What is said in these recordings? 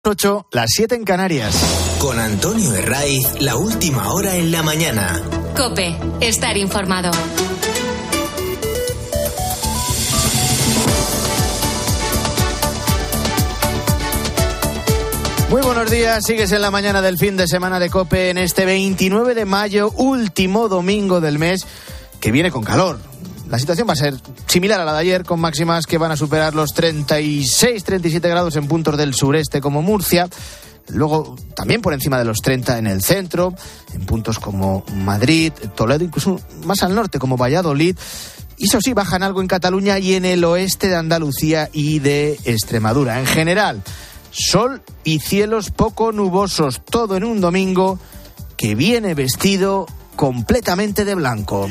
8, las 7 en Canarias. Con Antonio Herraiz, la última hora en la mañana. COPE, estar informado. Muy buenos días, sigues en la mañana del fin de semana de COPE en este 29 de mayo, último domingo del mes, que viene con calor. La situación va a ser similar a la de ayer, con máximas que van a superar los 36-37 grados en puntos del sureste como Murcia. Luego también por encima de los 30 en el centro, en puntos como Madrid, Toledo, incluso más al norte como Valladolid. Y eso sí, bajan algo en Cataluña y en el oeste de Andalucía y de Extremadura. En general, sol y cielos poco nubosos, todo en un domingo que viene vestido completamente de blanco.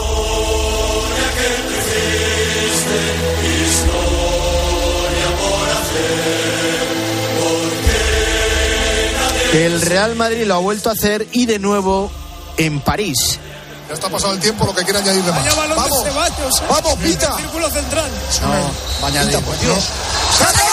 El Real Madrid lo ha vuelto a hacer y de nuevo en París. Ya está pasado el tiempo, lo que quiera añadir de más. Vamos, vamos, Pita. Círculo central. No, añadir, por Dios. ¡Se acabó!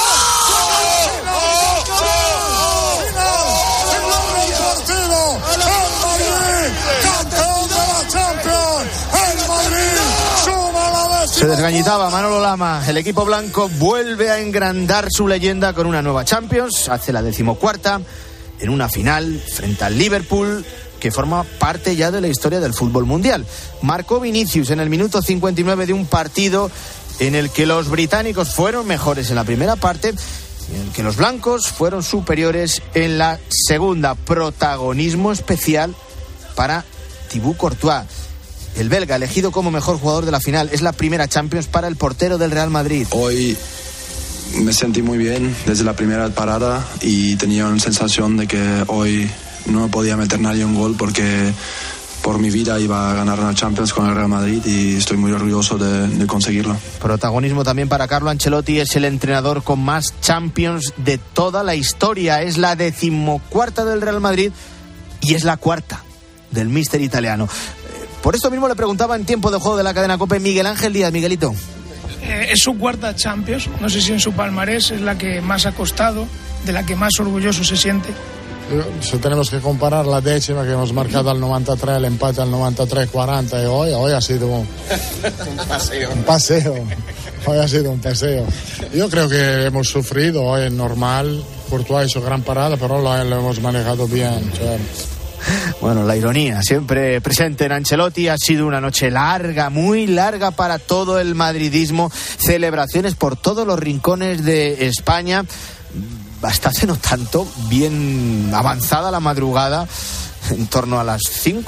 Se desgañitaba Manolo Lama. El equipo blanco vuelve a engrandar su leyenda con una nueva Champions. Hace la 14ª en una final frente al Liverpool, que forma parte ya de la historia del fútbol mundial. Marcó Vinicius en el minuto 59 de un partido en el que los británicos fueron mejores en la primera parte y en el que los blancos fueron superiores en la segunda. Protagonismo especial para Thibaut Courtois, el belga elegido como mejor jugador de la final. Es la primera Champions para el portero del Real Madrid. Hoy me sentí muy bien desde la primera parada y tenía una sensación de que hoy no podía meter nadie un gol porque por mi vida iba a ganar una Champions con el Real Madrid y estoy muy orgulloso de conseguirlo. Protagonismo también para Carlo Ancelotti, es el entrenador con más Champions de toda la historia. Es la 14ª del Real Madrid y es la 4ª del míster italiano. Por esto mismo le preguntaba en tiempo de juego de la cadena COPE Miguel Ángel Díaz. Miguelito. Es su 4ª Champions, no sé si en su palmarés es la que más ha costado, de la que más orgulloso se siente. Si tenemos que comparar la 10ª que hemos marcado al 93, el empate al 93-40 y hoy ha sido un paseo. Hoy ha sido un paseo. Yo creo que hemos sufrido, hoy es normal. Courtois hizo gran parada, pero lo hemos manejado bien. Bueno, la ironía siempre presente en Ancelotti. Ha sido una noche larga, muy larga para todo el madridismo. Celebraciones por todos los rincones de España. Hasta hace no tanto, bien avanzada la madrugada, en torno a las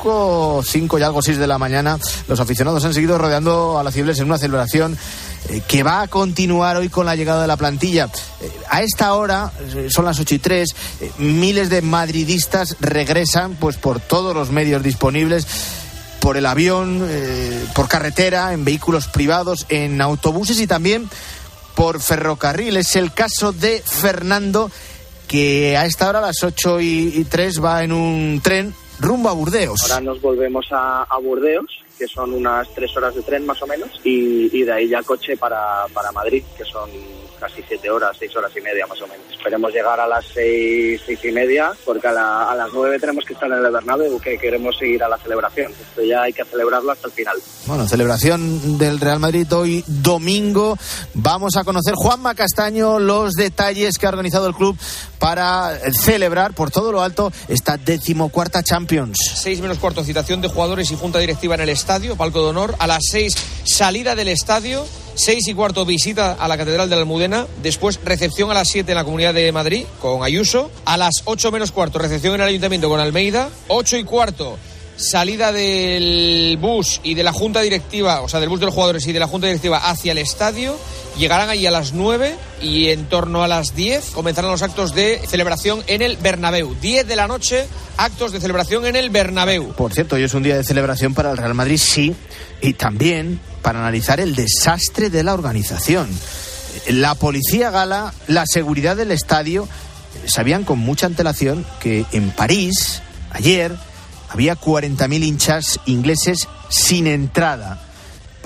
5 y algo 6 de la mañana, los aficionados han seguido rodeando a la Cibeles en una celebración que va a continuar hoy con la llegada de la plantilla. A esta hora, son las 8:03, miles de madridistas regresan pues por todos los medios disponibles, por el avión, por carretera, en vehículos privados, en autobuses y también por ferrocarril. Es el caso de Fernando, que a esta hora, a las 8:03, va en un tren rumbo a Burdeos. Ahora nos volvemos a Burdeos, que son unas 3 horas de tren más o menos, y de ahí ya coche para Madrid, que son casi 7 horas, 6 horas y media más o menos. Esperemos llegar a las 6 y media, porque a las 9 tenemos que estar en el Bernabéu, que queremos seguir a la celebración. Esto ya hay que celebrarlo hasta el final. Bueno, celebración del Real Madrid hoy domingo. Vamos a conocer, Juanma Castaño, los detalles que ha organizado el club para celebrar por todo lo alto esta 14ª Champions. 6 menos cuarto, citación de jugadores y junta directiva en el estadio, palco de honor. A las 6, salida del estadio. 6:15, visita a la Catedral de la Almudena. Después, recepción a las 7 en la Comunidad de Madrid con Ayuso. A las 8 menos cuarto, recepción en el Ayuntamiento con Almeida. 8:15, salida del bus y de la Junta Directiva, o sea, del bus de los jugadores y de la Junta Directiva hacia el estadio. Llegarán allí a las 9 y en torno a las 10 comenzarán los actos de celebración en el Bernabéu. 10 de la noche, actos de celebración en el Bernabéu. Por cierto, hoy es un día de celebración para el Real Madrid, sí, y también para analizar el desastre de la organización. La policía gala, la seguridad del estadio, sabían con mucha antelación que en París, ayer, había 40.000 hinchas ingleses sin entrada.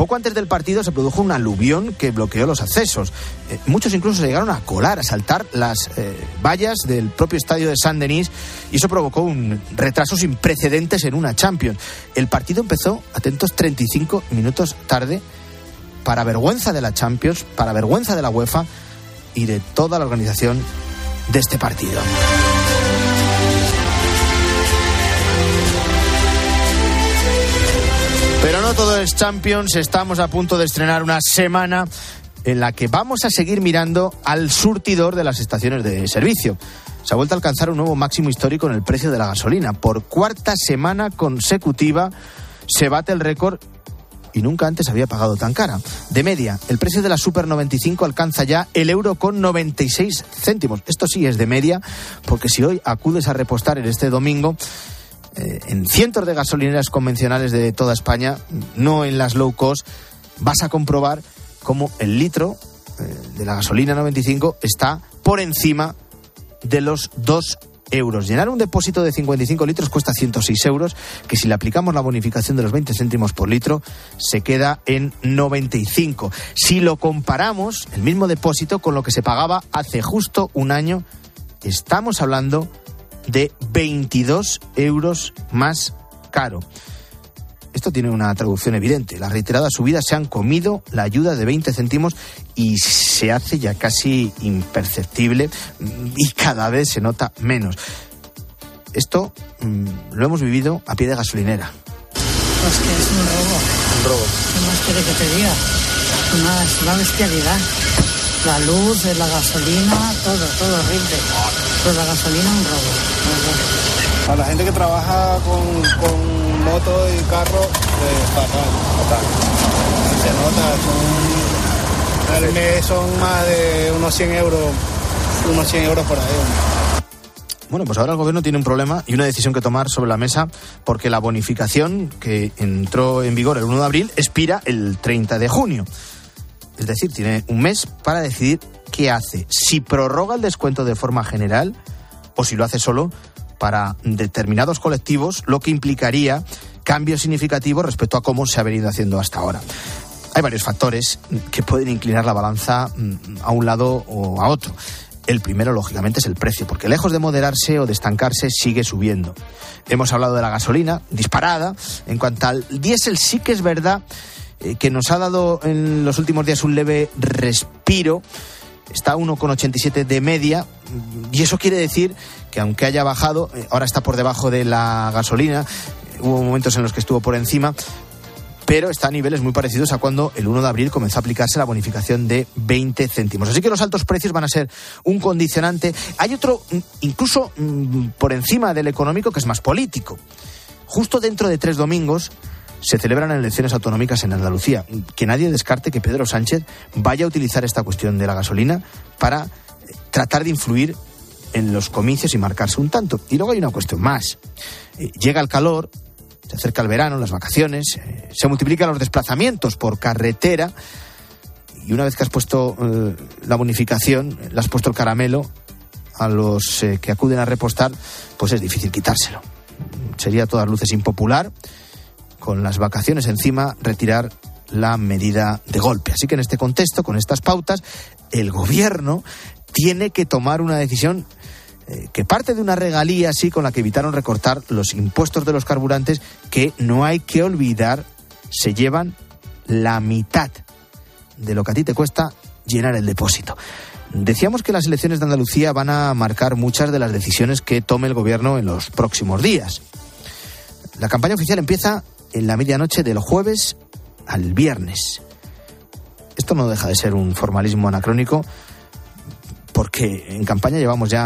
Poco antes del partido se produjo un aluvión que bloqueó los accesos. Muchos incluso se llegaron a colar, a saltar las vallas del propio estadio de Saint-Denis, y eso provocó un retraso sin precedentes en una Champions. El partido empezó, atentos, 35 minutos tarde, para vergüenza de la Champions, para vergüenza de la UEFA y de toda la organización de este partido. Pero no todo es Champions. Estamos a punto de estrenar una semana en la que vamos a seguir mirando al surtidor de las estaciones de servicio. Se ha vuelto a alcanzar un nuevo máximo histórico en el precio de la gasolina. Por cuarta semana consecutiva se bate el récord y nunca antes había pagado tan cara. De media, el precio de la Super 95 alcanza ya el €1,96. Esto sí es de media, porque si hoy acudes a repostar en este domingo en cientos de gasolineras convencionales de toda España, no en las low cost, vas a comprobar cómo el litro de la gasolina 95 está por encima de los 2 euros. Llenar un depósito de 55 litros cuesta 106 euros, que si le aplicamos la bonificación de los 20 céntimos por litro, se queda en 95. Si lo comparamos, el mismo depósito, con lo que se pagaba hace justo un año, estamos hablando de 22 euros más caro. Esto tiene una traducción evidente. Las reiteradas subidas se han comido la ayuda de 20 céntimos y se hace ya casi imperceptible y cada vez se nota menos. Esto lo hemos vivido a pie de gasolinera. Pues que es un robo. Un robo. ¿Qué más quiere que te diga? Una bestialidad. La luz, la gasolina, todo horrible. Pero la gasolina es un robo. A la gente que trabaja con moto y carro, fatal. Se nota, al mes son más de unos 100 euros por ahí. Bueno, pues ahora el gobierno tiene un problema y una decisión que tomar sobre la mesa, porque la bonificación que entró en vigor el 1 de abril expira el 30 de junio. Es decir, tiene un mes para decidir qué hace. Si prorroga el descuento de forma general o si lo hace solo para determinados colectivos, lo que implicaría cambios significativos respecto a cómo se ha venido haciendo hasta ahora. Hay varios factores que pueden inclinar la balanza a un lado o a otro. El primero, lógicamente, es el precio, porque lejos de moderarse o de estancarse, sigue subiendo. Hemos hablado de la gasolina, disparada. En cuanto al diésel, sí que es verdad que nos ha dado en los últimos días un leve respiro. Está a 1,87 de media, y eso quiere decir que aunque haya bajado, ahora está por debajo de la gasolina. Hubo momentos en los que estuvo por encima, pero está a niveles muy parecidos a cuando el 1 de abril comenzó a aplicarse la bonificación de 20 céntimos. Así que los altos precios van a ser un condicionante. Hay otro, incluso por encima del económico, que es más político. Justo dentro de 3 domingos se celebran elecciones autonómicas en Andalucía. Que nadie descarte que Pedro Sánchez vaya a utilizar esta cuestión de la gasolina para tratar de influir en los comicios y marcarse un tanto. Y luego hay una cuestión más. Llega el calor, se acerca el verano, las vacaciones, se multiplican los desplazamientos por carretera, y una vez que has puesto la bonificación, le has puesto el caramelo a los que acuden a repostar, pues es difícil quitárselo. Sería a todas luces impopular, con las vacaciones encima, retirar la medida de golpe. Así que en este contexto, con estas pautas, el gobierno tiene que tomar una decisión que parte de una regalía así con la que evitaron recortar los impuestos de los carburantes, que no hay que olvidar, se llevan la mitad de lo que a ti te cuesta llenar el depósito. Decíamos que las elecciones de Andalucía van a marcar muchas de las decisiones que tome el gobierno en los próximos días. La campaña oficial empieza en la medianoche del jueves al viernes. Esto no deja de ser un formalismo anacrónico, porque en campaña llevamos ya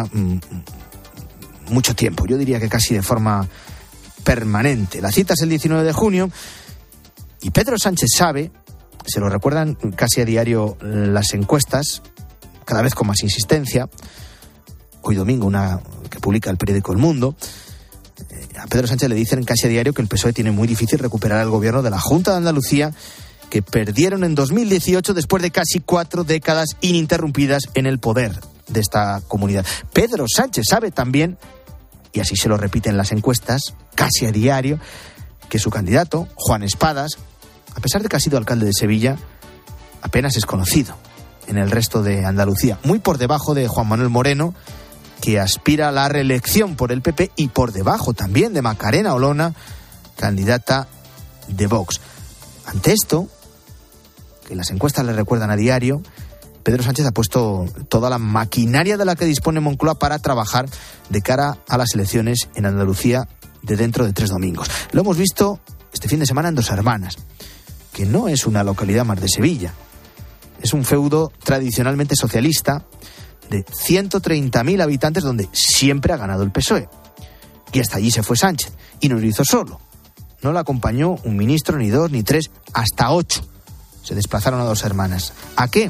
mucho tiempo, yo diría que casi de forma permanente. La cita es el 19 de junio y Pedro Sánchez sabe, se lo recuerdan casi a diario las encuestas, cada vez con más insistencia. Hoy domingo, una que publica el periódico El Mundo, a Pedro Sánchez le dicen casi a diario que el PSOE tiene muy difícil recuperar el gobierno de la Junta de Andalucía, que perdieron en 2018 después de casi 4 décadas ininterrumpidas en el poder de esta comunidad. Pedro Sánchez sabe también, y así se lo repiten las encuestas casi a diario, que su candidato, Juan Espadas, a pesar de que ha sido alcalde de Sevilla, apenas es conocido en el resto de Andalucía, muy por debajo de Juan Manuel Moreno, que aspira a la reelección por el PP, y por debajo también de Macarena Olona, candidata de Vox. Ante esto, que las encuestas le recuerdan a diario, Pedro Sánchez ha puesto toda la maquinaria de la que dispone Moncloa para trabajar de cara a las elecciones en Andalucía de dentro de 3 domingos. Lo hemos visto este fin de semana en Dos Hermanas, que no es una localidad más de Sevilla. Es un feudo tradicionalmente socialista de 130.000 habitantes donde siempre ha ganado el PSOE. Y hasta allí se fue Sánchez, y no lo hizo solo. No le acompañó un ministro, ni 2, ni 3, hasta 8. Se desplazaron a Dos Hermanas. ¿A qué?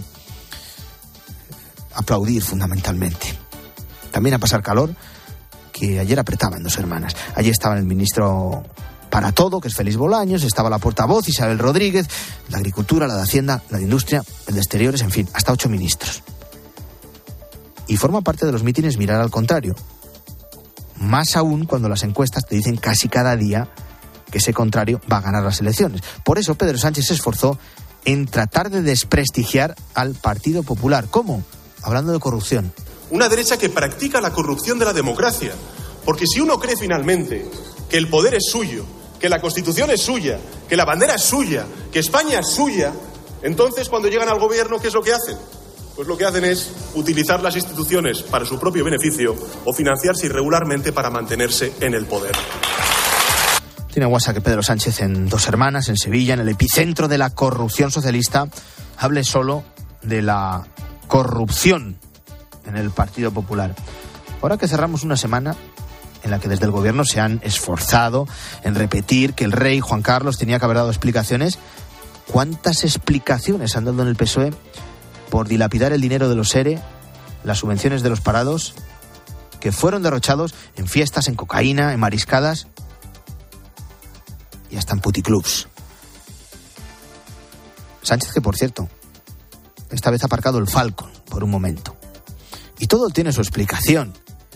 Aplaudir, fundamentalmente. También a pasar calor, que ayer apretaba en Dos Hermanas. Allí estaba el ministro para todo, que es Félix Bolaños, estaba la portavoz Isabel Rodríguez, la Agricultura, la de Hacienda, la de Industria, el de Exteriores, en fin, hasta 8 ministros. Y forma parte de los mítines mirar al contrario. Más aún cuando las encuestas te dicen casi cada día que ese contrario va a ganar las elecciones. Por eso Pedro Sánchez se esforzó en tratar de desprestigiar al Partido Popular. ¿Cómo? Hablando de corrupción. Una derecha que practica la corrupción de la democracia. Porque si uno cree finalmente que el poder es suyo, que la Constitución es suya, que la bandera es suya, que España es suya, entonces cuando llegan al gobierno, ¿qué es lo que hacen? Pues lo que hacen es utilizar las instituciones para su propio beneficio o financiarse irregularmente para mantenerse en el poder. Tiene guasa que Pedro Sánchez en Dos Hermanas, en Sevilla, en el epicentro de la corrupción socialista, hable solo de la corrupción en el Partido Popular. Ahora que cerramos una semana en la que desde el gobierno se han esforzado en repetir que el rey Juan Carlos tenía que haber dado explicaciones, ¿cuántas explicaciones han dado en el PSOE por dilapidar el dinero de los ERE, las subvenciones de los parados, que fueron derrochados en fiestas, en cocaína, en mariscadas y hasta en puticlubs? Sánchez, que por cierto, esta vez ha aparcado el Falcon por un momento. Y todo tiene su explicación.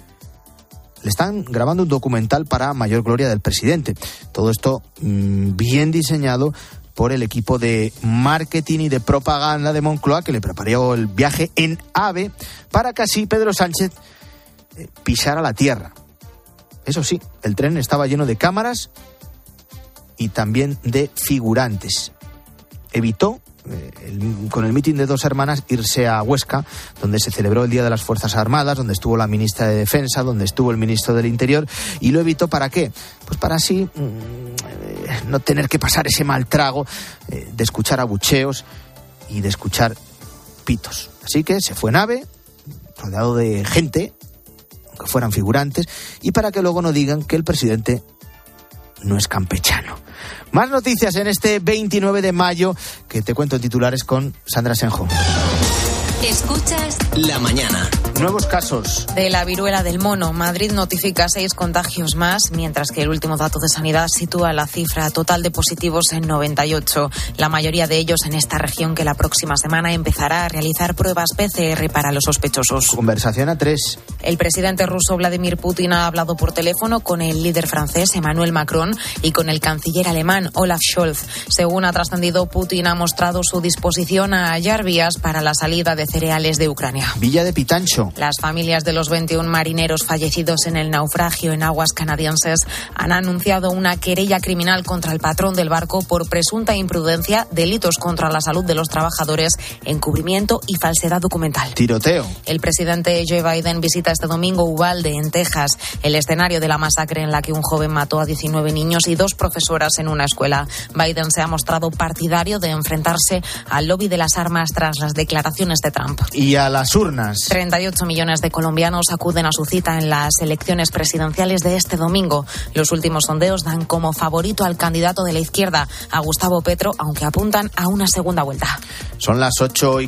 Le están grabando un documental para mayor gloria del presidente. Todo esto bien diseñado por el equipo de marketing y de propaganda de Moncloa, que le preparó el viaje en AVE para que así Pedro Sánchez pisara la tierra. Eso sí, el tren estaba lleno de cámaras y también de figurantes. Evitó, con el mitin de Dos Hermanas, irse a Huesca, donde se celebró el Día de las Fuerzas Armadas, donde estuvo la ministra de Defensa, donde estuvo el ministro del Interior. ¿Y lo evitó para qué? Pues para así no tener que pasar ese mal trago de escuchar abucheos y de escuchar pitos. Así que se fue en AVE, rodeado de gente, aunque fueran figurantes, y para que luego no digan que el presidente no es campechano. Más noticias en este 29 de mayo, que te cuento en titulares con Sandra Senjo. Escuchas La mañana. Nuevos casos de la viruela del mono. Madrid notifica 6 contagios más, mientras que el último dato de Sanidad sitúa la cifra total de positivos en 98. La mayoría de ellos en esta región, que la próxima semana empezará a realizar pruebas PCR para los sospechosos. Conversación a 3. El presidente ruso Vladimir Putin ha hablado por teléfono con el líder francés Emmanuel Macron y con el canciller alemán Olaf Scholz. Según ha trascendido, Putin ha mostrado su disposición a hallar vías para la salida de cereales de Ucrania. Villa de Pitancho. Las familias de los 21 marineros fallecidos en el naufragio en aguas canadienses han anunciado una querella criminal contra el patrón del barco por presunta imprudencia, delitos contra la salud de los trabajadores, encubrimiento y falsedad documental. Tiroteo. El presidente Joe Biden visita este domingo Uvalde, en Texas, el escenario de la masacre en la que un joven mató a 19 niños y 2 profesoras en una escuela. Biden se ha mostrado partidario de enfrentarse al lobby de las armas tras las declaraciones de Trump. Y a las urnas. 38 millones de colombianos acuden a su cita en las elecciones presidenciales de este domingo. Los últimos sondeos dan como favorito al candidato de la izquierda, a Gustavo Petro, aunque apuntan a una segunda vuelta. Son las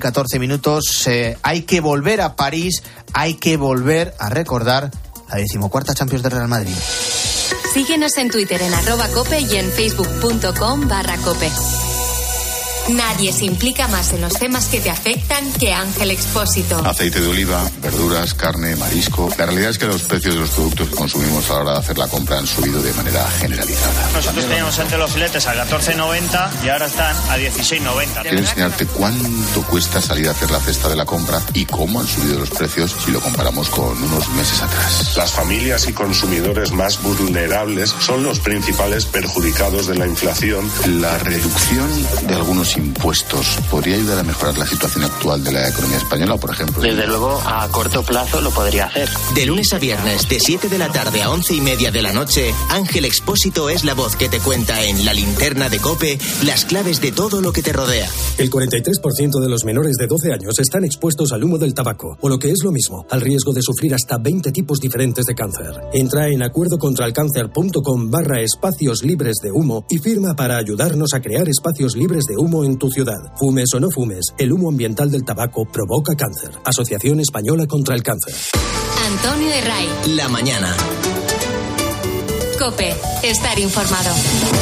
8:14. Hay que volver a París, hay que volver a recordar la 14ª Champions del Real Madrid. Síguenos en Twitter en @cope y en facebook.com/cope. Nadie se implica más en los temas que te afectan que Ángel Expósito. Aceite de oliva, verduras, carne, marisco. La realidad es que los precios de los productos que consumimos a la hora de hacer la compra han subido de manera generalizada. Nosotros teníamos antes los filetes a 14,90 y ahora están a 16,90. Quiero enseñarte cuánto cuesta salir a hacer la cesta de la compra y cómo han subido los precios si lo comparamos con unos meses atrás. Las familias y consumidores más vulnerables son los principales perjudicados de la inflación. La reducción de algunos impuestos podría ayudar a mejorar la situación actual de la economía española, por ejemplo. Desde luego, a corto plazo lo podría hacer. De lunes a viernes, de 7 de la tarde a 11:30 de la noche, Ángel Expósito es la voz que te cuenta en La Linterna de COPE las claves de todo lo que te rodea. El 43% de los menores de 12 años están expuestos al humo del tabaco, o lo que es lo mismo, al riesgo de sufrir hasta 20 tipos diferentes de cáncer. Entra en acuerdocontralcáncer.com/espacios libres de humo y firma para ayudarnos a crear espacios libres de humo en tu ciudad. Fumes o no fumes, el humo ambiental del tabaco provoca cáncer. Asociación Española contra el Cáncer. Antonio Herray. La mañana. COPE. Estar informado.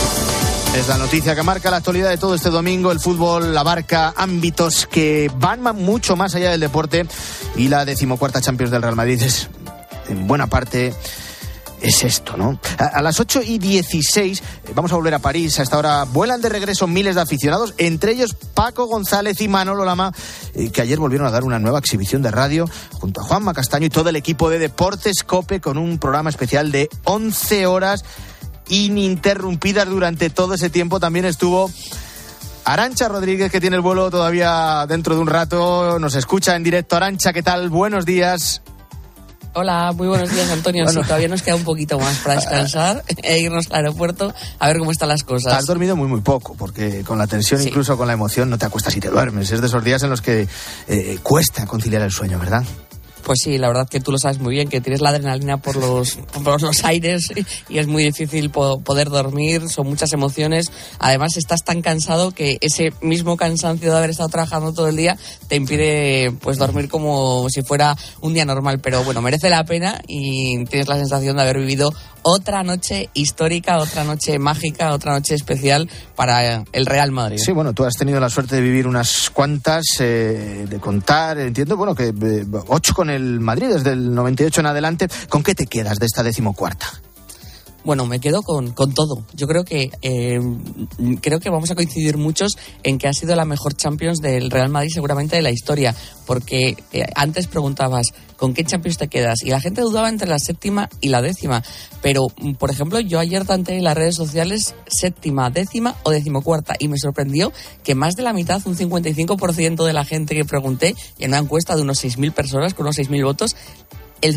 Es la noticia que marca la actualidad de todo este domingo. El fútbol abarca ámbitos que van mucho más allá del deporte y la 14ª Champions del Real Madrid es, en buena parte, es esto, ¿no? A las 8:16 vamos a volver a París. A esta hora vuelan de regreso miles de aficionados, entre ellos Paco González y Manolo Lama, que ayer volvieron a dar una nueva exhibición de radio junto a Juanma Castaño y todo el equipo de Deportes COPE con un programa especial de 11 horas ininterrumpidas. Durante todo ese tiempo también estuvo Arantxa Rodríguez, que tiene el vuelo todavía dentro de un rato. Nos escucha en directo. Arantxa, ¿qué tal? Buenos días. Hola, muy buenos días, Antonio. Bueno, sí, todavía nos queda un poquito más para descansar e irnos al aeropuerto a ver cómo están las cosas. Has dormido muy poco, porque con la tensión, sí, incluso con la emoción, no te acuestas y te duermes. Es de esos días en los que cuesta conciliar el sueño, ¿verdad? Pues sí, la verdad que tú lo sabes muy bien, que tienes la adrenalina por los aires y es muy difícil poder dormir, son muchas emociones. Además, estás tan cansado que ese mismo cansancio de haber estado trabajando todo el día te impide pues dormir como si fuera un día normal. Pero bueno, merece la pena y tienes la sensación de haber vivido otra noche histórica, otra noche mágica, otra noche especial para el Real Madrid. Sí, bueno, tú has tenido la suerte de vivir unas cuantas, de contar, entiendo, bueno, que 8 con el Madrid desde el 98 en adelante. ¿Con qué te quedas de esta 14ª? Bueno, me quedo con todo. Yo creo que vamos a coincidir muchos en que ha sido la mejor Champions del Real Madrid seguramente de la historia, porque antes preguntabas ¿con qué Champions te quedas? Y la gente dudaba entre la 7ª y la 10ª, pero por ejemplo yo ayer tanteé en las redes sociales 7ª, 10ª o 14ª y me sorprendió que más de la mitad, un 55% de la gente que pregunté en una encuesta de unos 6.000 personas con unos 6.000 votos, el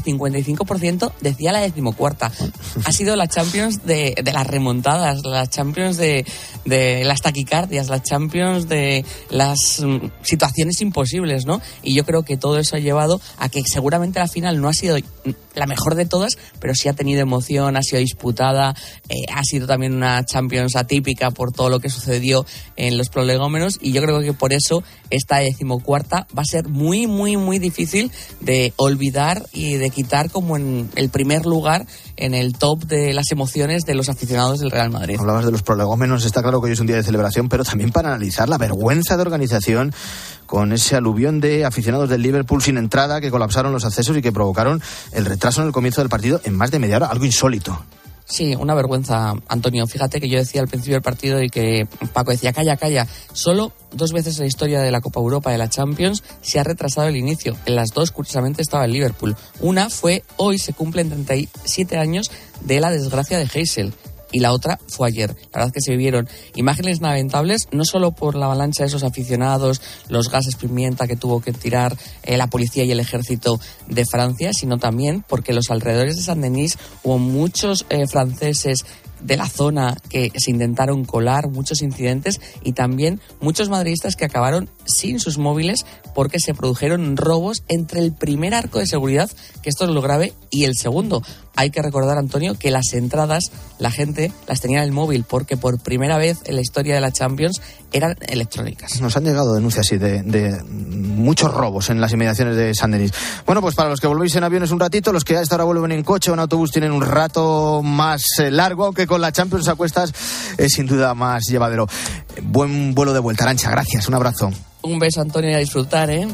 55% decía la 14ª. Ha sido la Champions de las remontadas, la Champions de las taquicardias, la Champions de las situaciones imposibles, ¿no? Y yo creo que todo eso ha llevado a que seguramente la final no ha sido la mejor de todas, pero sí ha tenido emoción, ha sido disputada, ha sido también una Champions atípica por todo lo que sucedió en los prolegómenos, y yo creo que por eso esta 14ª va a ser muy, muy, muy difícil de olvidar y de quitar como en el primer lugar en el top de las emociones de los aficionados del Real Madrid. Hablabas de los prolegómenos, está claro que hoy es un día de celebración, pero también para analizar la vergüenza de organización con ese aluvión de aficionados del Liverpool sin entrada que colapsaron los accesos y que provocaron el retraso en el comienzo del partido en más de media hora, algo insólito. Sí, una vergüenza, Antonio. Fíjate que yo decía al principio del partido y que Paco decía, calla. Solo 2 veces en la historia de la Copa Europa, de la Champions, se ha retrasado el inicio. En las 2, curiosamente, estaba el Liverpool. Una fue hoy, se cumplen 37 años de la desgracia de Heysel. Y la otra fue ayer. La verdad que se vivieron imágenes lamentables, no solo por la avalancha de esos aficionados, los gases pimienta que tuvo que tirar la policía y el ejército de Francia, sino también porque en los alrededores de Saint-Denis hubo muchos franceses de la zona que se intentaron colar, muchos incidentes y también muchos madridistas que acabaron sin sus móviles porque se produjeron robos entre el primer arco de seguridad, que esto es lo grave, y el segundo. Hay que recordar, Antonio, que las entradas la gente las tenía en el móvil porque por primera vez en la historia de la Champions eran electrónicas. Nos han llegado denuncias así de muchos robos en las inmediaciones de Saint-Denis. Bueno, pues para los que volvéis en aviones un ratito, los que a esta hora vuelven en coche o en autobús tienen un rato más largo que con la Champions a cuestas es sin duda más llevadero. Buen vuelo de vuelta, Arantxa, gracias, un abrazo. Un beso, Antonio, y a disfrutar, ¿eh?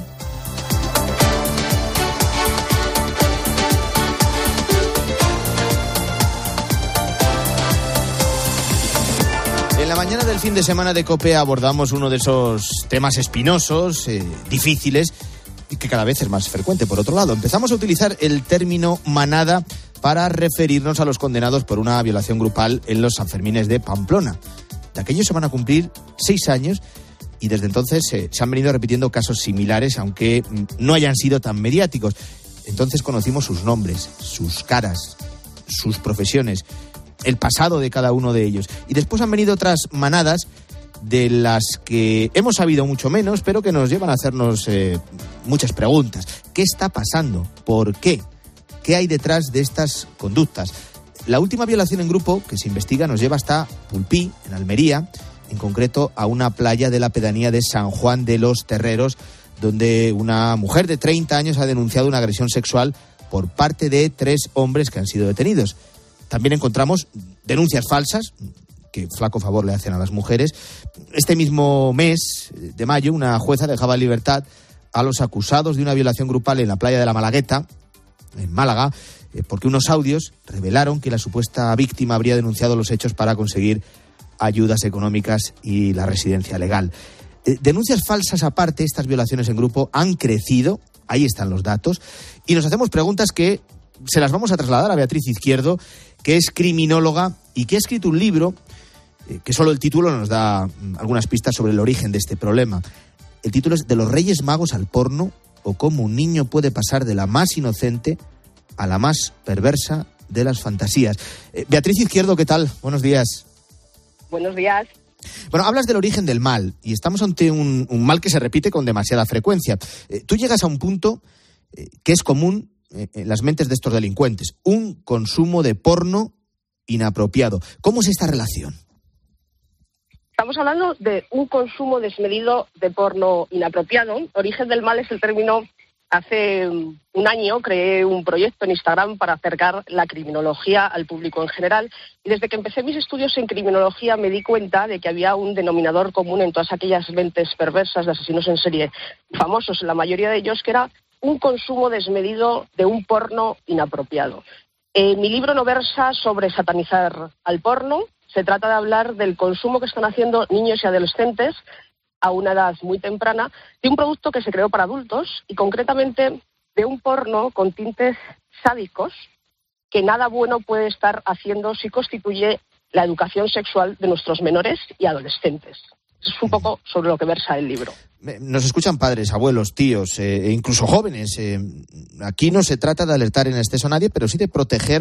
En la mañana del fin de semana de COPE abordamos uno de esos temas espinosos, difíciles, y que cada vez es más frecuente. Por otro lado, empezamos a utilizar el término manada para referirnos a los condenados por una violación grupal en los Sanfermines de Pamplona. De aquellos se van a cumplir 6 años y desde entonces se han venido repitiendo casos similares, aunque no hayan sido tan mediáticos. Entonces conocimos sus nombres, sus caras, sus profesiones, el pasado de cada uno de ellos. Y después han venido otras manadas de las que hemos sabido mucho menos, pero que nos llevan a hacernos muchas preguntas. ¿Qué está pasando? ¿Por qué? ¿Qué hay detrás de estas conductas? La última violación en grupo que se investiga nos lleva hasta Pulpí, en Almería, en concreto a una playa de la pedanía de San Juan de los Terreros, donde una mujer de 30 años ha denunciado una agresión sexual por parte de 3 hombres que han sido detenidos. También encontramos denuncias falsas, que flaco favor le hacen a las mujeres. Este mismo mes de mayo, una jueza dejaba en libertad a los acusados de una violación grupal en la playa de la Malagueta, en Málaga, porque unos audios revelaron que la supuesta víctima habría denunciado los hechos para conseguir ayudas económicas y la residencia legal. Denuncias falsas aparte, estas violaciones en grupo han crecido, ahí están los datos, y nos hacemos preguntas que se las vamos a trasladar a Beatriz Izquierdo, que es criminóloga y que ha escrito un libro que solo el título nos da algunas pistas sobre el origen de este problema. El título es De los Reyes Magos al porno, o cómo un niño puede pasar de la más inocente a la más perversa de las fantasías. Beatriz Izquierdo, ¿qué tal? Buenos días. Buenos días. Bueno, hablas del origen del mal y estamos ante un mal que se repite con demasiada frecuencia. Tú llegas a un punto que es común en las mentes de estos delincuentes, un consumo de porno inapropiado. ¿Cómo es esta relación? Estamos hablando de un consumo desmedido de porno inapropiado. Origen del mal es el término. Hace un año creé un proyecto en Instagram para acercar la criminología al público en general, y desde que empecé mis estudios en criminología me di cuenta de que había un denominador común en todas aquellas mentes perversas de asesinos en serie famosos, la mayoría de ellos, que era un consumo desmedido de un porno inapropiado. Mi libro no versa sobre satanizar al porno, se trata de hablar del consumo que están haciendo niños y adolescentes a una edad muy temprana de un producto que se creó para adultos y concretamente de un porno con tintes sádicos que nada bueno puede estar haciendo si constituye la educación sexual de nuestros menores y adolescentes. Es un poco sobre lo que versa el libro. Nos escuchan padres, abuelos, tíos e incluso jóvenes. Aquí no se trata de alertar en exceso a nadie, pero sí de proteger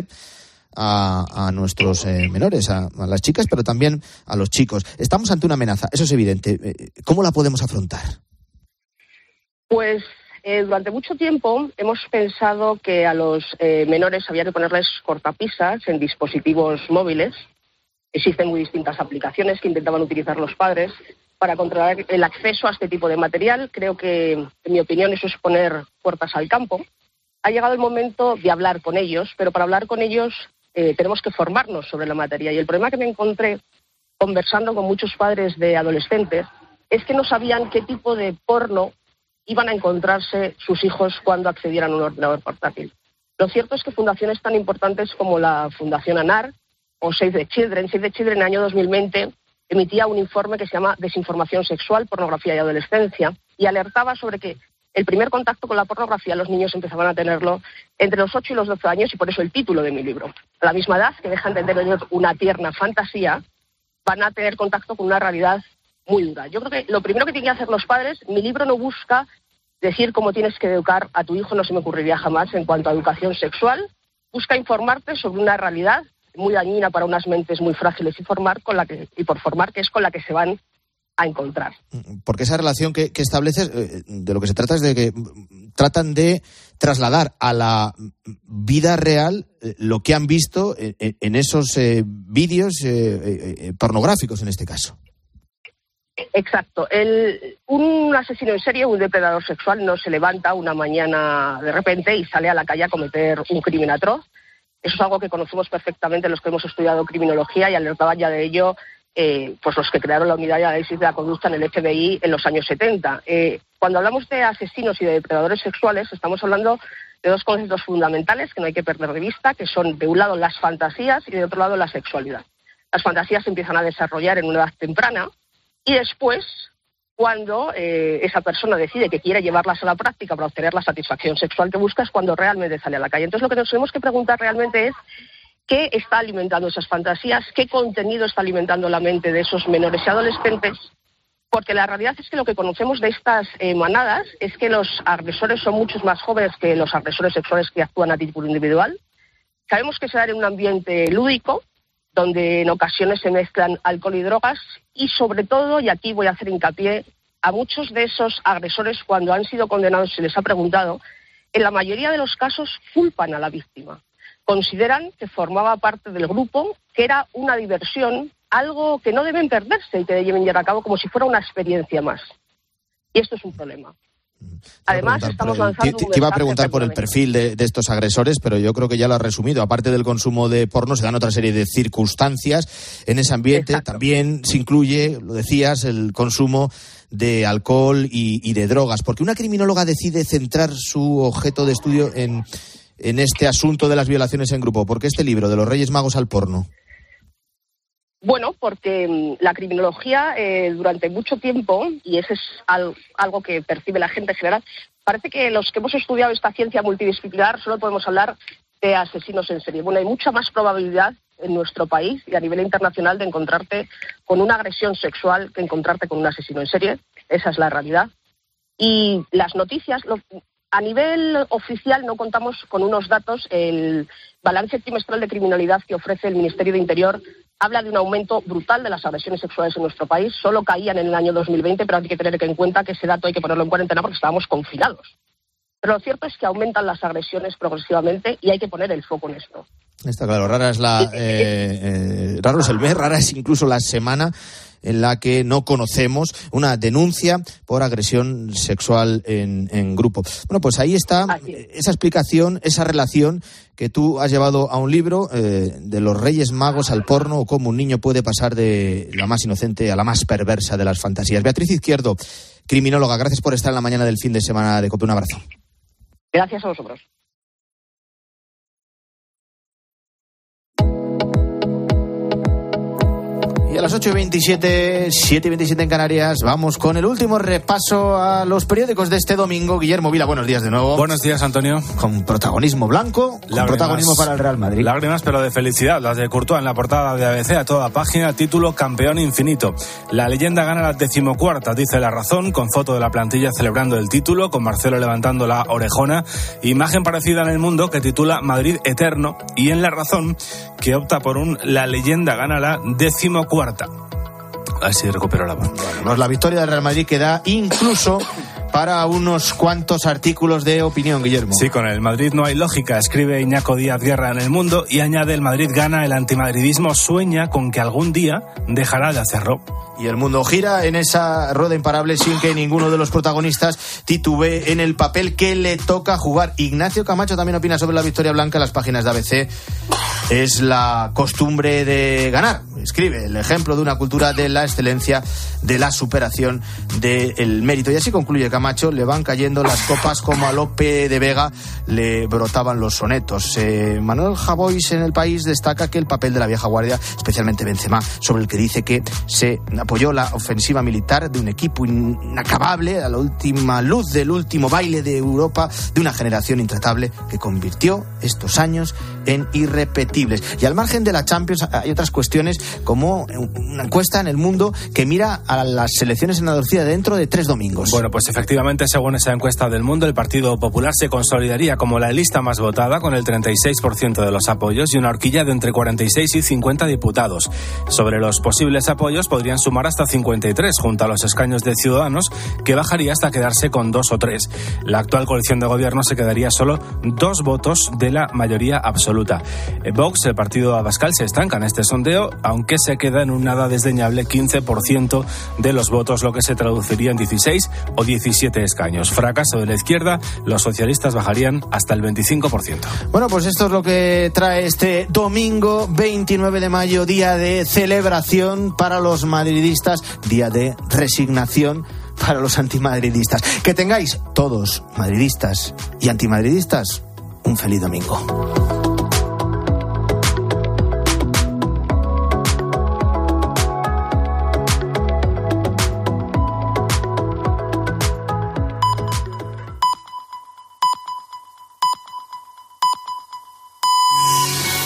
a nuestros menores, a las chicas, pero también a los chicos. Estamos ante una amenaza, eso es evidente. ¿Cómo la podemos afrontar? Pues durante mucho tiempo hemos pensado que a los menores había que ponerles cortapisas en dispositivos móviles. Existen muy distintas aplicaciones que intentaban utilizar los padres para controlar el acceso a este tipo de material. Creo que, en mi opinión, eso es poner puertas al campo. Ha llegado el momento de hablar con ellos, pero para hablar con ellos tenemos que formarnos sobre la materia. Y el problema que me encontré conversando con muchos padres de adolescentes es que no sabían qué tipo de porno iban a encontrarse sus hijos cuando accedieran a un ordenador portátil. Lo cierto es que fundaciones tan importantes como la Fundación ANAR o Save the Children en el año 2020 emitía un informe que se llama Desinformación sexual, pornografía y adolescencia, y alertaba sobre que el primer contacto con la pornografía los niños empezaban a tenerlo entre los 8 y los 12 años, y por eso el título de mi libro. A la misma edad, que dejan de tener una tierna fantasía, van a tener contacto con una realidad muy dura. Yo creo que lo primero que tienen que hacer los padres, mi libro no busca decir cómo tienes que educar a tu hijo, no se me ocurriría jamás en cuanto a educación sexual, busca informarte sobre una realidad muy dañina para unas mentes muy frágiles y por formar, que es con la que se van a encontrar. Porque esa relación que estableces, de lo que se trata es de que tratan de trasladar a la vida real lo que han visto en esos vídeos pornográficos en este caso. Exacto. Un asesino en serie, un depredador sexual, no se levanta una mañana de repente y sale a la calle a cometer un crimen atroz. Eso es algo que conocemos perfectamente los que hemos estudiado criminología y alertaban ya de ello pues los que crearon la unidad de análisis de la conducta en el FBI en los años 70. Cuando hablamos de asesinos y de depredadores sexuales, estamos hablando de dos conceptos fundamentales que no hay que perder de vista, que son, de un lado, las fantasías y de otro lado, la sexualidad. Las fantasías se empiezan a desarrollar en una edad temprana y después, cuando esa persona decide que quiere llevarlas a la práctica para obtener la satisfacción sexual que busca, es cuando realmente sale a la calle. Entonces, lo que nos tenemos que preguntar realmente es qué está alimentando esas fantasías, qué contenido está alimentando la mente de esos menores y adolescentes, porque la realidad es que lo que conocemos de estas manadas es que los agresores son muchos más jóvenes que los agresores sexuales que actúan a título individual. Sabemos que se da en un ambiente lúdico, donde en ocasiones se mezclan alcohol y drogas, y sobre todo, y aquí voy a hacer hincapié, a muchos de esos agresores, cuando han sido condenados, se les ha preguntado, en la mayoría de los casos culpan a la víctima. Consideran que formaba parte del grupo, que era una diversión, algo que no deben perderse y que deben llevar a cabo como si fuera una experiencia más. Y esto es un problema. Además, estamos lanzando... Te iba a preguntar por el perfil de estos agresores, pero yo creo que ya lo has resumido. Aparte del consumo de porno, se dan otra serie de circunstancias en ese ambiente. Exacto. También se incluye, lo decías, el consumo de alcohol y de drogas. Porque una criminóloga decide centrar su objeto de estudio en este asunto de las violaciones en grupo. ¿Por qué este libro, de los Reyes Magos al porno? Bueno, porque la criminología durante mucho tiempo, y eso es algo que percibe la gente en general, parece que los que hemos estudiado esta ciencia multidisciplinar solo podemos hablar de asesinos en serie. Bueno, hay mucha más probabilidad en nuestro país y a nivel internacional de encontrarte con una agresión sexual que encontrarte con un asesino en serie. Esa es la realidad. Y las noticias... A nivel oficial no contamos con unos datos. El balance trimestral de criminalidad que ofrece el Ministerio de Interior habla de un aumento brutal de las agresiones sexuales en nuestro país. Solo caían en el año 2020, pero hay que tener en cuenta que ese dato hay que ponerlo en cuarentena porque estábamos confinados. Pero lo cierto es que aumentan las agresiones progresivamente y hay que poner el foco en esto. Está claro, raro es el mes, rara es incluso la semana en la que no conocemos una denuncia por agresión sexual en grupo. Bueno, pues ahí está esa explicación, esa relación que tú has llevado a un libro, de los Reyes Magos al porno, o cómo un niño puede pasar de la más inocente a la más perversa de las fantasías. Beatriz Izquierdo, criminóloga, gracias por estar en la mañana del fin de semana de COPE. Un abrazo. Gracias a vosotros. Y a las 8:27, 7:27 en Canarias, vamos con el último repaso a los periódicos de este domingo. Guillermo Vila, buenos días de nuevo. Buenos días, Antonio. Con protagonismo blanco, con protagonismo para el Real Madrid. Lágrimas, pero de felicidad, las de Courtois en la portada de ABC a toda página, título campeón infinito. La leyenda gana la 14ª, dice La Razón, con foto de la plantilla celebrando el título, con Marcelo levantando la orejona. Imagen parecida en El Mundo, que titula Madrid eterno, y en La Razón, que opta por La leyenda gana la 14ª. Así recupero la voz. Bueno, pues la victoria del Real Madrid queda incluso para unos cuantos artículos de opinión, Guillermo. Sí, con el Madrid no hay lógica, escribe Iñaco Díaz Guerra en El Mundo, y añade: el Madrid gana, el antimadridismo sueña con que algún día dejará de hacerlo. Y el mundo gira en esa rueda imparable sin que ninguno de los protagonistas titubee en el papel que le toca jugar. Ignacio Camacho también opina sobre la victoria blanca en las páginas de ABC. Es la costumbre de ganar. Escribe: el ejemplo de una cultura de la excelencia, de la superación, del mérito. Y así concluye Camacho: le van cayendo las copas como a Lope de Vega le brotaban los sonetos. Manuel Javois en El País destaca que el papel de la vieja guardia, especialmente Benzema, sobre el que dice que se apoyó la ofensiva militar de un equipo inacabable a la última luz del último baile de Europa, de una generación intratable que convirtió estos años en irrepetibles. Y al margen de la Champions hay otras cuestiones, como una encuesta en El Mundo que mira a las elecciones en Andalucía dentro de 3 domingos. Bueno, pues efectivamente, según esa encuesta del Mundo, el Partido Popular se consolidaría como la lista más votada, con el 36% de los apoyos y una horquilla de entre 46 y 50 diputados. Sobre los posibles apoyos podrían sumar hasta 53, junto a los escaños de Ciudadanos, que bajaría hasta quedarse con 2 o 3. La actual coalición de gobierno se quedaría solo 2 votos de la mayoría absoluta. Vox, el partido abascal, se estanca en este sondeo, aunque aunque se queda en un nada desdeñable 15% de los votos, lo que se traduciría en 16 o 17 escaños. Fracaso de la izquierda, los socialistas bajarían hasta el 25%. Bueno, pues esto es lo que trae este domingo 29 de mayo, día de celebración para los madridistas, día de resignación para los antimadridistas. Que tengáis todos, madridistas y antimadridistas, un feliz domingo.